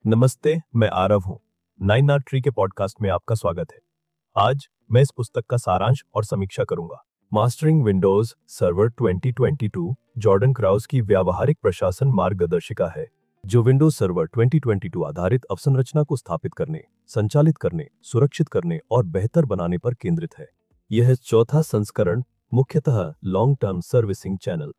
नमस्ते, मैं आरव हूँ। नाइन आर ट्री के पॉडकास्ट में आपका स्वागत है। आज मैं इस पुस्तक का सारांश और समीक्षा करूंगा। Mastering Windows server 2022 Jordan Krause की व्यावहारिक प्रशासन मार्गदर्शिका है, जो विंडोज सर्वर 2022 आधारित अवसंरचना को स्थापित करने, संचालित करने, सुरक्षित करने और बेहतर बनाने पर केंद्रित है। यह चौथा संस्करण मुख्यतः लॉन्ग टर्म सर्विसिंग चैनल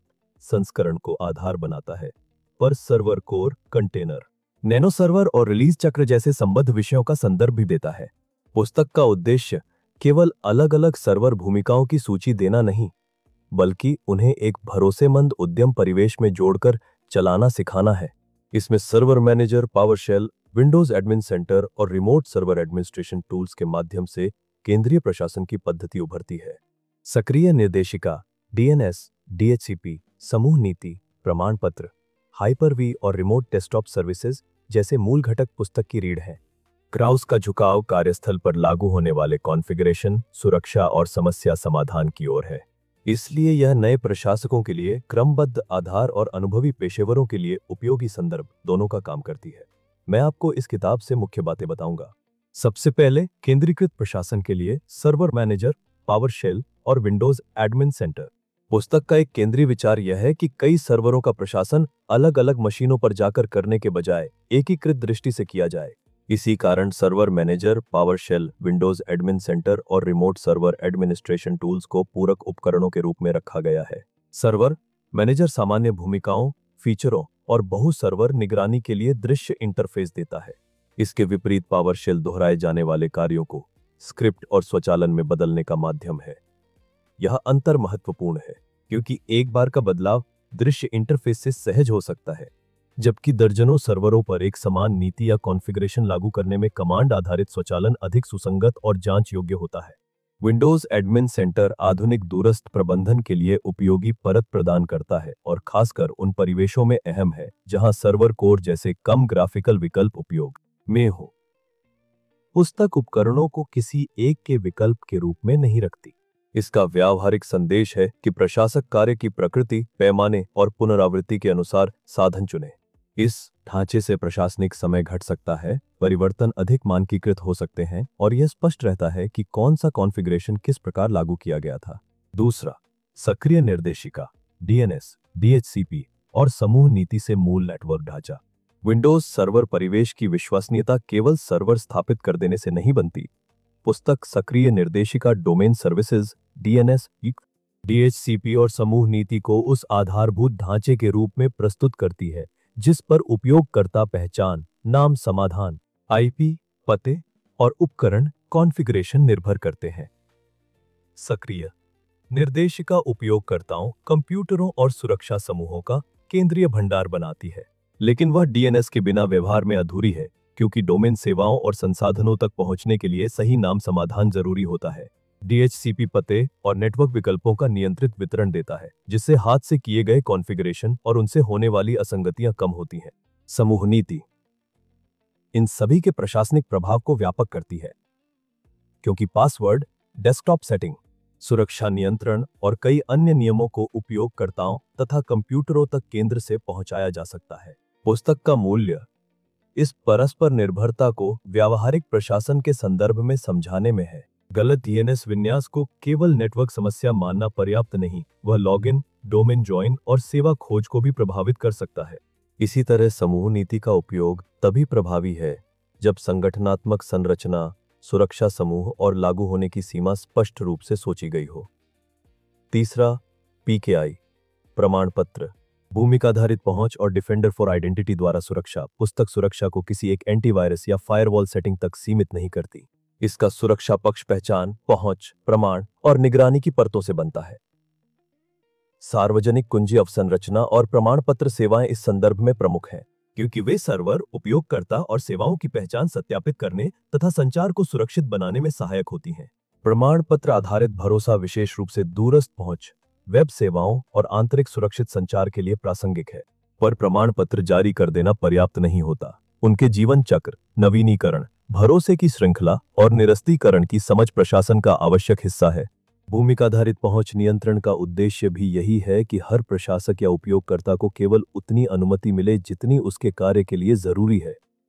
संस्करण को आधार बनाता है, पर server core, container, nano server और रिलीज चक्र जैसे संबद्ध विषयों का संदर्भ भी देता है। पुस्तक का उद्देश्य केवल अलग अलग सर्वर भूमिकाओं की सूची देना नहीं, बल्कि उन्हें एक भरोसेमंद उद्यम परिवेश में जोड़कर चलाना सिखाना है। इसमें server manager, PowerShell, Windows admin center और रिमोट सर्वर एडमिनिस्ट्रेशन टूल्स के माध्यम से केंद्रीय प्रशासन की पद्धति उभरती है। सक्रिय निर्देशिका, डीएनएस, डीएचसीपी, समूह नीति, प्रमाण पत्र, हाइपर-वी और रिमोट डेस्कटॉप सर्विसेज जैसे मूल घटक पुस्तक की रीढ़ हैं। क्राउस का झुकाव कार्यस्थल पर लागू होने वाले कॉन्फ़िगरेशन, सुरक्षा और समस्या समाधान की ओर है। इसलिए यह नए प्रशासकों के लिए क्रमबद्ध आधार और अनुभवी पेशेवरों के लिए उपयोगी संदर्भ दोनों का काम करती है। मैं आपको इस किताब से मुख्य बातें बताऊंगा। सबसे पहले केंद्रीकृत प्रशासन के लिए सर्वर मैनेजर, पावरशेल और विंडोज एडमिन सेंटर। पुस्तक का एक केंद्रीय विचार यह है कि कई सर्वरों का प्रशासन अलग अलग मशीनों पर जाकर करने के बजाय एकीकृत दृष्टि से किया जाए। इसी कारण server manager, PowerShell, Windows admin center और रिमोट सर्वर एडमिनिस्ट्रेशन टूल्स को पूरक उपकरणों के रूप में रखा गया है। सर्वर मैनेजर सामान्य भूमिकाओं, फीचरों और बहु सर्वर निगरानी के लिए दृश्य इंटरफेस देता है। इसके विपरीत पावरशेल दोहराए जाने वाले कार्यों को स्क्रिप्ट और स्वचालन में बदलने का माध्यम है। यह अंतर महत्वपूर्ण है क्योंकि एक बार का बदलाव दृश्य इंटरफेस से सहज हो सकता है, जबकि दर्जनों सर्वरों पर एक समान नीति या कॉन्फ़िगरेशन लागू करने में कमांड आधारित स्वचालन अधिक सुसंगत और जांच योग्य होता है। विंडोज एडमिन सेंटर आधुनिक दूरस्थ प्रबंधन के लिए उपयोगी परत प्रदान करता है और खासकर उन परिवेशों में अहम है जहां सर्वर कोर जैसे कम ग्राफिकल विकल्प उपयोग में हो। पुस्तक उपकरणों को किसी एक के विकल्प के रूप में नहीं रखती। इसका व्यावहारिक संदेश है कि प्रशासक कार्य की प्रकृति, पैमाने और पुनरावृत्ति के अनुसार साधन चुने। इस ढांचे से प्रशासनिक समय घट सकता है, परिवर्तन अधिक मानकीकृत हो सकते हैं और यह स्पष्ट रहता है कि कौन सा कॉन्फ़िगरेशन किस प्रकार लागू किया गया था। दूसरा, सक्रिय निर्देशिका, डीएनएस, डीएचसीपी और समूह नीति से मूल नेटवर्क ढांचा। विंडोज सर्वर परिवेश की विश्वसनीयता केवल सर्वर स्थापित कर देने से नहीं बनती। पुस्तक सक्रिय निर्देशिका, डोमेन सर्विसेज, डीएनएस, डीएचसीपी और समूह नीति को उस आधारभूत ढांचे के रूप में प्रस्तुत करती है जिस पर उपयोगकर्ता पहचान, नाम, समाधान, आईपी, पते और उपकरण कॉन्फ़िगरेशन निर्भर करते हैं। सक्रिय निर्देशिका उपयोगकर्ताओं, कंप्यूटरों और सुरक्षा समूहों का केंद्रीय भंडार बनाती है, लेकिन वह डीएनएस के बिना व्यवहार में अधूरी है क्योंकि डोमेन सेवाओं और संसाधनों तक पहुंचने के लिए सही नाम समाधान जरूरी होता है। डीएचसीपी पते और नेटवर्क विकल्पों का नियंत्रित वितरण देता है, जिससे हाथ से किए गए कॉन्फ़िगरेशन और उनसे होने वाली असंगतियां कम होती हैं। समूह नीति इन सभी के प्रशासनिक प्रभाव को व्यापक करती है, क्योंकि पासवर्ड, डेस्कटॉप सेटिंग, सुरक्षा नियंत्रण और कई अन्य नियमों को उपयोगकर्ताओं तथा कंप्यूटरों तक केंद्र से पहुंचाया जा सकता है। पुस्तक का मूल्य इस परस्पर निर्भरता को व्यावहारिक प्रशासन के संदर्भ में समझाने में है। गलत डीएनएस विन्यास को केवल नेटवर्क समस्या मानना पर्याप्त नहीं, वह लॉगिन, डोमेन जॉइन और सेवा खोज को भी प्रभावित कर सकता है। इसी तरह समूह नीति का उपयोग तभी प्रभावी है जब संगठनात्मक संरचना, सुरक्षा समूह और लागू होने की सीमा स्पष्ट रूप से सोची गई हो। तीसरा, पीकेआई, प्रमाण पत्र, भूमिकाधारित पहुंच और डिफेंडर फॉर आइडेंटिटी द्वारा सुरक्षा। पुस्तक सुरक्षा को किसी एक एंटीवायरस या फायरवॉल सेटिंग तक सीमित नहीं करती। इसका सुरक्षा पक्ष पहचान, पहुंच, प्रमाण और निगरानी की परतों से बनता है। सार्वजनिक कुंजी अवसंरचना और प्रमाण पत्र सेवाएं इस संदर्भ में प्रमुख हैं, क्योंकि वे सर्वर, उपयोगकर्ता और सेवाओं की पहचान सत्यापित करने तथा संचार को सुरक्षित बनाने में सहायक होती हैं। प्रमाण पत्र आधारित भरोसा विशेष रूप से दूरस्थ पहुंच, वेब सेवाओं और आंतरिक सुरक्षित संचार के लिए प्रासंगिक है। पर प्रमाण पत्र जारी कर देना पर्याप्त नहीं होता। उनके जीवन चक्र, नवीनीकरण, भरोसे की श्रृंखला और निरस्तीकरण की समझ प्रशासन का आवश्यक हिस्सा है। भूमिकाधारित पहुंच नियंत्रण का उद्देश्य भी यही है कि हर प्रशासक या उपयोगकर्ता को केवल उतनी अनुमति मिले जितनी उसके कार्य के लिए जरूरी है।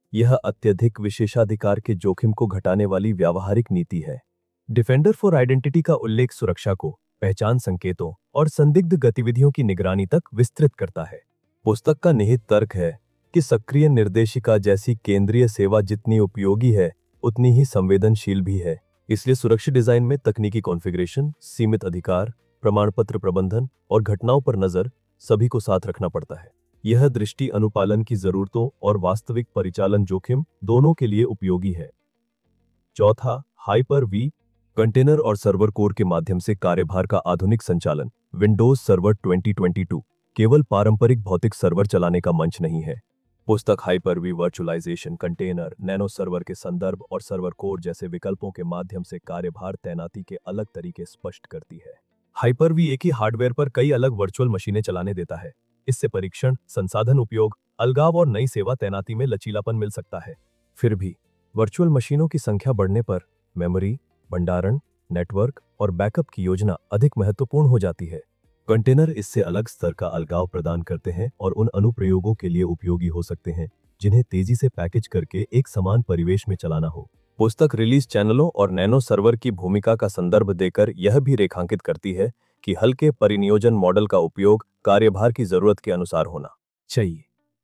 यह अत्यधिक विशेषाधिकार के जोखिम को घटाने वाली व्यावहारिक नीति है। डिफेंडर फॉर आइडेंटिटी का उल्लेख सुरक्षा को पहचान संकेतों और संदिग्ध गतिविधियों की निगरानी तक विस्तृत करता है। पुस्तक का निहित तर्क है कि सक्रिय निर्देशिका जैसी केंद्रीय सेवा जितनी उपयोगी है उतनी ही संवेदनशील भी है। इसलिए सुरक्षित डिजाइन में तकनीकी कॉन्फ़िगरेशन, सीमित अधिकार, प्रमाण पत्र प्रबंधन और घटनाओं पर नजर सभी को साथ रखना पड़ता है। यह दृष्टि अनुपालन की जरूरतों और वास्तविक परिचालन जोखिम दोनों के लिए उपयोगी है। चौथा, हाइपर-वी कंटेनर और सर्वर कोर के माध्यम से कार्यभार का आधुनिक संचालन। विंडोज सर्वर 2022 केवल पारंपरिक भौतिक सर्वर चलाने का मंच नहीं है। पुस्तक Hyper V virtualization, container, nano server के संदर्भ और सर्वर कोर जैसे विकल्पों के माध्यम से कार्यभार तैनाती के अलग तरीके स्पष्ट करती है। हाइपर-वी एक ही हार्डवेयर पर कई अलग वर्चुअल मशीनें चलाने देता है। इससे परीक्षण, संसाधन उपयोग, अलगाव और नई सेवा तैनाती में लचीलापन मिल सकता है। फिर भी वर्चुअल मशीनों की संख्या बढ़ने पर मेमोरी, भंडारण, नेटवर्क और बैकअप की योजना अधिक महत्वपूर्ण हो जाती है। कंटेनर इससे अलग स्तर का अलगाव प्रदान करते हैं और उन अनुप्रयोगों के लिए उपयोगी हो सकते हैं जिन्हें तेजी से पैकेज करके एक समान परिवेश में चलाना हो। पुस्तक रिलीज चैनलों और नैनो सर्वर की भूमिका का संदर्भ देकर यह भी रेखांकित करती है कि हल्के परिनियोजन मॉडल का उपयोग कार्यभार की जरूरत के अनुसार होना चाहिए।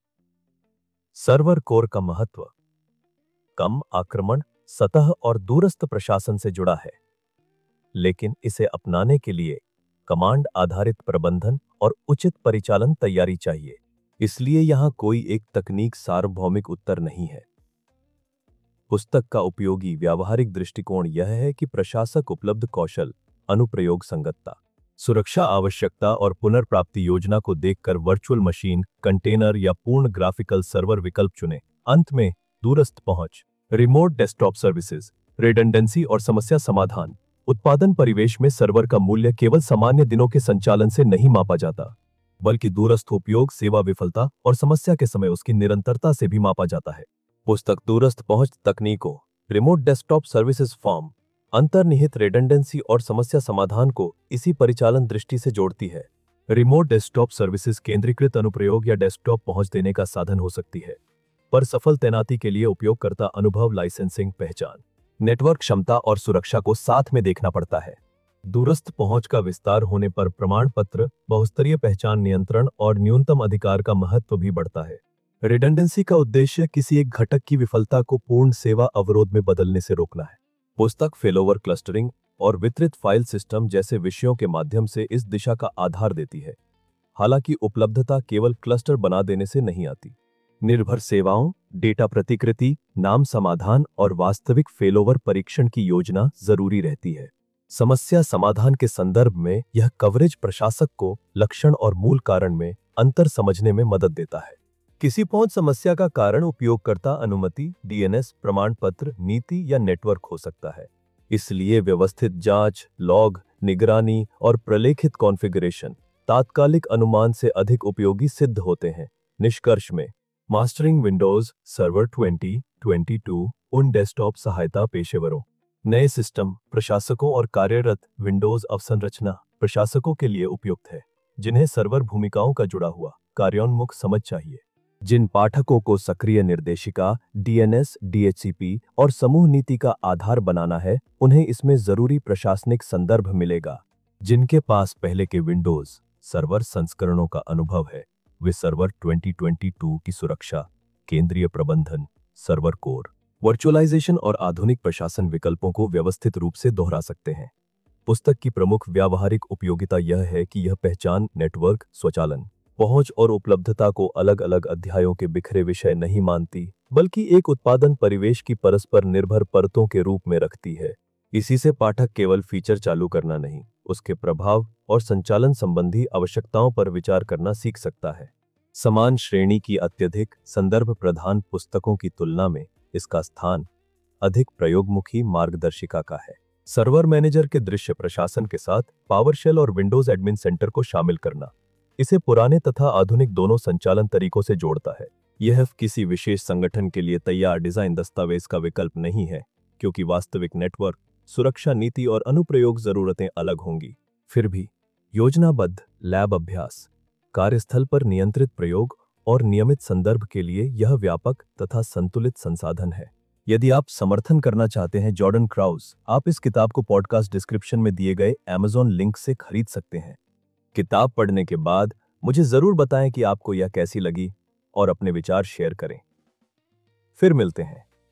सर्वर कोर का महत्व कम आक्रमण, सतह और दूरस्थ प्रशासन से जुड़ा है, लेकिन इसे अपनाने के लिए कमांड आधारित प्रबंधन और उचित परिचालन तैयारी चाहिए। इसलिए यहां कोई एक तकनीक सार्वभौमिक उत्तर नहीं है। पुस्तक का उपयोगी व्यावहारिक दृष्टिकोण यह है कि प्रशासक उपलब्ध कौशल, अनुप्रयोग संगतता, सुरक्षा आवश्यकता और पुनर्प्राप्ति योजना को देखकर वर्चुअल मशीन, कंटेनर या पूर्ण ग्राफिकल सर्वर विकल्प चुने। अंत में दूरस्थ पहुंच, रिमोट डेस्कटॉप सर्विसेज, रिडंडेंसी और समस्या समाधान। उत्पादन परिवेश में सर्वर का मूल्य केवल सामान्य दिनों के संचालन से नहीं मापा जाता, बल्कि दूरस्थ उपयोग, सेवा विफलता और समस्या के समय उसकी निरंतरता से भी मापा जाता है। पुस्तक दूरस्थ पहुंच तकनीकों, रिमोट डेस्कटॉप सर्विसेज फॉर्म, अंतर्निहित रिडंडेंसी और समस्या समाधान को इसी परिचालन दृष्टि से जोड़ती है। रिमोट डेस्कटॉप सर्विसेज केंद्रीकृत अनुप्रयोग या डेस्कटॉप पहुंच देने का साधन हो सकती है, पर सफल तैनाती के लिए उपयोगकर्ता अनुभव, लाइसेंसिंग, पहचान, नेटवर्क क्षमता और सुरक्षा को साथ में देखना पड़ता है। दूरस्थ पहुंच का विस्तार होने पर प्रमाण पत्र, बहुस्तरीय पहचान नियंत्रण और न्यूनतम अधिकार का महत्व भी बढ़ता है। रिडंडेंसी का उद्देश्य किसी एक घटक की विफलता को पूर्ण सेवा अवरोध में बदलने से रोकना है। पुस्तक फेलोवर क्लस्टरिंग और वितरित फाइल सिस्टम जैसे विषयों के माध्यम से इस दिशा का आधार देती है। हालांकि उपलब्धता केवल क्लस्टर बना देने से नहीं आती। निर्भर सेवाओं, डेटा प्रतिकृति, नाम समाधान और वास्तविक फेलोवर परीक्षण की योजना जरूरी रहती है। समस्या समाधान के संदर्भ में यह कवरेज प्रशासक को लक्षण और मूल कारण में अंतर समझने में मदद देता है। किसी पहुंच समस्या का कारण उपयोगकर्ता अनुमति, डीएनएस, प्रमाण पत्र, नीति या नेटवर्क हो सकता है। इसलिए व्यवस्थित जांच, लॉग, निगरानी और प्रलेखित कॉन्फ़िगरेशन तात्कालिक अनुमान से अधिक उपयोगी सिद्ध होते हैं। निष्कर्ष में मास्टरिंग विंडोज सर्वर 2022 उन डेस्कटॉप सहायता पेशेवरों, नए सिस्टम प्रशासकों और कार्यरत विंडोज अवसंरचना प्रशासकों के लिए उपयुक्त है, जिन्हें सर्वर भूमिकाओं का जुड़ा हुआ कार्योन्मुख समझ चाहिए। जिन पाठकों को सक्रिय निर्देशिका, डीएनएस, डीएचसीपी और समूह नीति का आधार बनाना है, उन्हें इसमें जरूरी प्रशासनिक संदर्भ मिलेगा। जिनके पास पहले के विंडोज सर्वर संस्करणों का अनुभव है, वे सर्वर 2022 की सुरक्षा, केंद्रीय प्रबंधन, सर्वर कोर, वर्चुअलाइजेशन और आधुनिक प्रशासन विकल्पों को व्यवस्थित रूप से दोहरा सकते हैं। पुस्तक की प्रमुख व्यावहारिक उपयोगिता यह है कि यह पहचान, नेटवर्क, स्वचालन, पहुंच और उपलब्धता को अलग अलग अध्यायों के बिखरे विषय नहीं मानती, बल्कि एक उत्पादन परिवेश की परस्पर निर्भर परतों के रूप में रखती है। इसी से पाठक केवल फीचर चालू करना नहीं, उसके प्रभाव और संचालन संबंधी आवश्यकताओं पर विचार करना सीख सकता है। समान श्रेणी की अत्यधिक संदर्भ प्रधान पुस्तकों की तुलना में इसका स्थान अधिक प्रयोगमुखी मार्गदर्शिका का है। सर्वर मैनेजर के दृश्य प्रशासन के साथ पावरशेल और विंडोज एडमिन सेंटर को शामिल करना इसे पुराने तथा आधुनिक दोनों संचालन तरीकों से जोड़ता है। यह किसी विशेष संगठन के लिए तैयार डिजाइन दस्तावेज का विकल्प नहीं है, क्योंकि वास्तविक नेटवर्क, सुरक्षा नीति और अनुप्रयोग जरूरतें अलग होंगी। फिर भी योजनाबद्ध लैब अभ्यास, कार्यस्थल पर नियंत्रित प्रयोग और नियमित संदर्भ के लिए यह व्यापक तथा संतुलित संसाधन है। यदि आप समर्थन करना चाहते हैं जॉर्डन क्राउस, आप इस किताब को पॉडकास्ट डिस्क्रिप्शन में दिए गए Amazon लिंक से खरीद सकते हैं। किताब पढ़ने के बाद मुझे जरूर बताएं कि आपको यह कैसी लगी और अपने विचार शेयर करें। फिर मिलते हैं।